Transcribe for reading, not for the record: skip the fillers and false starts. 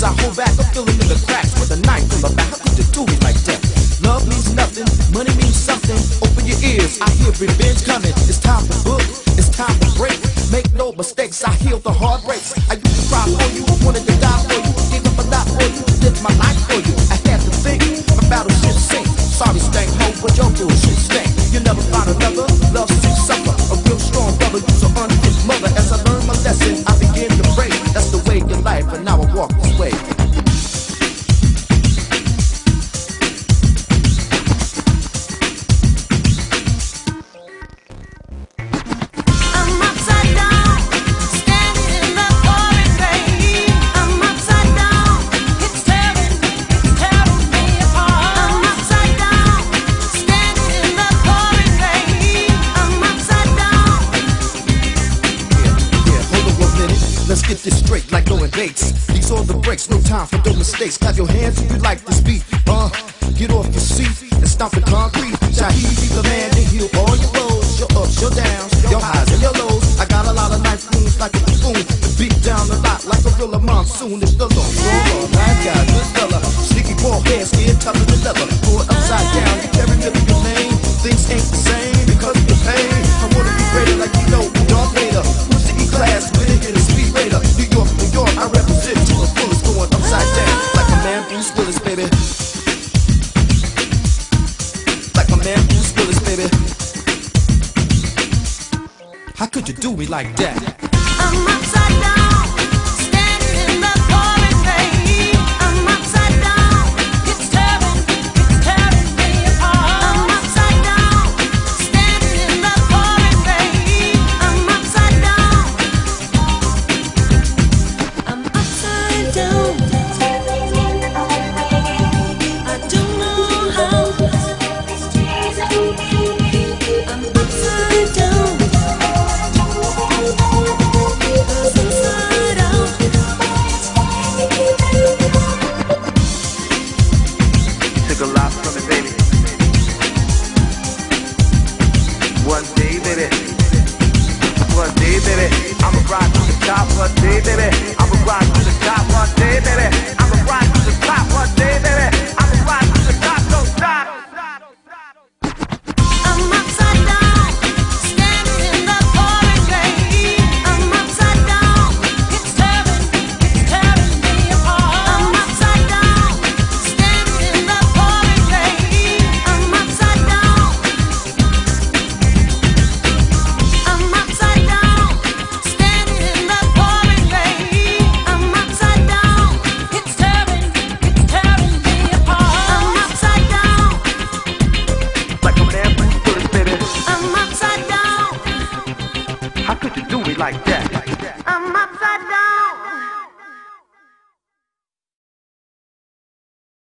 I hold back, I'm feeling in the cracks with a knife in the back. How could you do me like that? Love means nothing, money means something. Open your ears, I hear revenge coming. It's time to book, it's time to break. Make no mistakes, I heal the heartbreaks. I used to cry for you, wanted to die for you, gave up a lot for you, lived my life for you. I had to think, my battleship sink. Sorry, stank hoe, but your bullshit stank. You never find another, love to suffer. A real strong brother, you's an unfit mother. As I learn my lesson, I begin to pray. That's the way of life, and now I walk this way. Let's get this straight like Norman Bates. These are the breaks, no time for dumb mistakes. Clap your hands if you like this beat. Get off your seat and stomp the concrete. Shaheed be the man to heal all your woes, your ups, your downs, your highs and your lows. I got a lot of nice wounds like a buffoon. Beat down a lot like a real monsoon. It's the long roll, nice guy, good fella. Sneaky bald hair, skin tougher than leather. Throw it upside down, you carry middle your name. Things ain't the same because of the pain. I wanna be greater like you know, Darth Vader. Who's the E-class, with it, hit a speed radar. New York, I represent to the fullest, going upside down like a man Bruce Willis, baby. Like my man Bruce Willis, baby. How could you do me like that?